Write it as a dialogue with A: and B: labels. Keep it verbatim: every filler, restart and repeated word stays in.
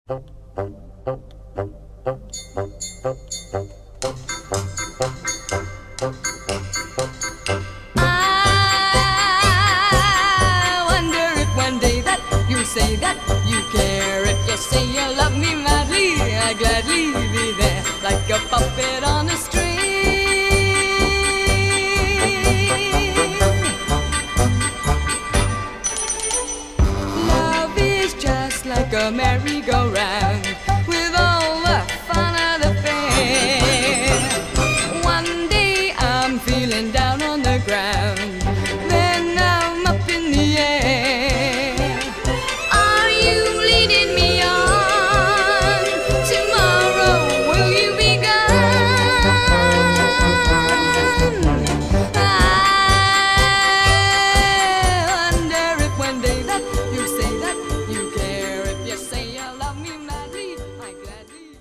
A: I wonder if one day that you say that you care, if you say you love me madly, I'd gladly be there like a puppet on a string. Love is just like a merry-go-round.